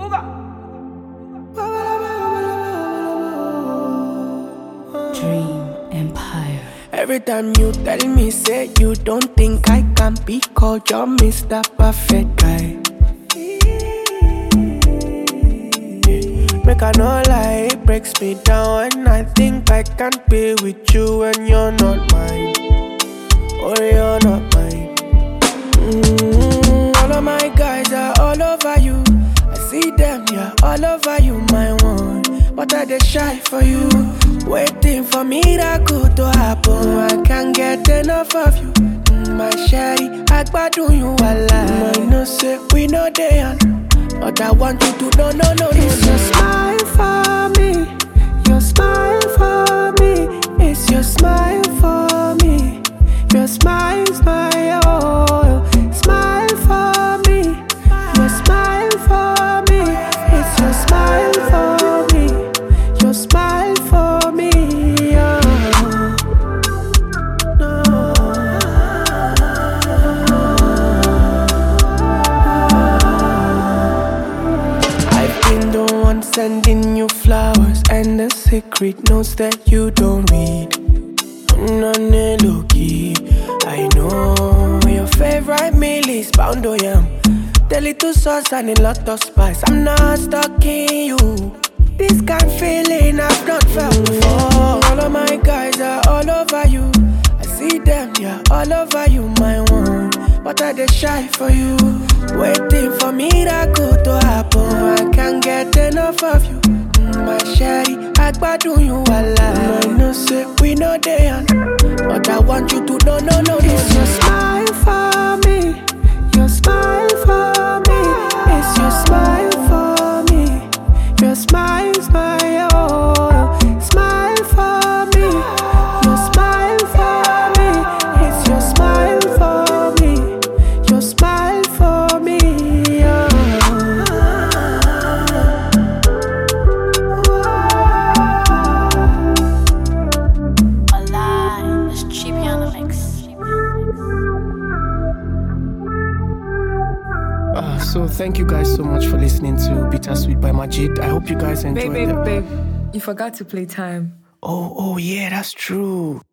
Dream Empire. Every time you tell me, say you don't think I can be called your Mr. Perfect guy. Make I no lie, it breaks me down when I think I can't be with you when you're not mine. Oh, you're not mine. All of my guys are all over you. I see them, yeah, all over you, my one. But I dey shy for you, waiting for miracle to happen. I can't get enough of you, my sherry. Agbadun you wala. I know say we know they on, but I want you to know, no. It's your smile for me, your smile for me. It's your smile for me, your smile's my all. Smile for me, your smile for me. It's your smile for me, your smile for me. I've been the one sending you flowers, and the secret notes that you don't read. I'm not low-key. I know your favorite meal is pound yam, the little sauce and a lot of spice. I'm not stalking you. This kind of feeling I've not felt before. All of my guys are all over you. I see them, yeah, all over you, my one. But I dey shy for you, waiting for miracle to happen. I can't get enough of you, my sherry. Agbadun you wala. I know say we know they on, but I want you to know, no. It's your smile for me, your smile for me. It's your smile for me, your smile's my all. Smile for me, your smile for me. It's your smile for me, your smile for me. Alive. It's Cheapy on the mix. So thank you guys so much for listening to Bittersweet by Majid. I hope you guys enjoyed it. Babe, you forgot to play time. Oh yeah, that's true.